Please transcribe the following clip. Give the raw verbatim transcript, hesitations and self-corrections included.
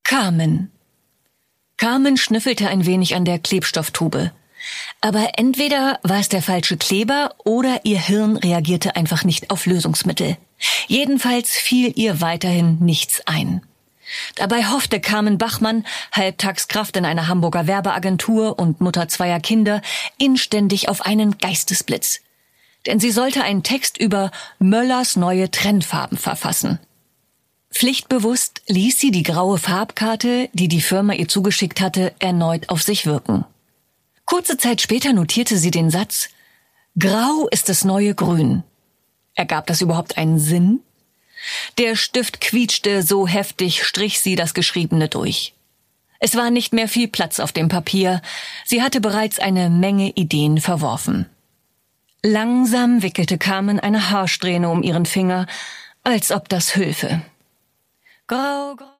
Carmen. Carmen schnüffelte ein wenig an der Klebstofftube. Aber entweder war es der falsche Kleber oder ihr Hirn reagierte einfach nicht auf Lösungsmittel. Jedenfalls fiel ihr weiterhin nichts ein. Dabei hoffte Carmen Bachmann, Halbtagskraft in einer Hamburger Werbeagentur und Mutter zweier Kinder, inständig auf einen Geistesblitz. Denn sie sollte einen Text über Möllers neue Trendfarben verfassen. Pflichtbewusst ließ sie die graue Farbkarte, die die Firma ihr zugeschickt hatte, erneut auf sich wirken. Kurze Zeit später notierte sie den Satz: Grau ist das neue Grün. Ergab das überhaupt einen Sinn? Der Stift quietschte, so heftig strich sie das Geschriebene durch. Es war nicht mehr viel Platz auf dem Papier. Sie hatte bereits eine Menge Ideen verworfen. Langsam wickelte Carmen eine Haarsträhne um ihren Finger, als ob das hülfe. Grau, grau.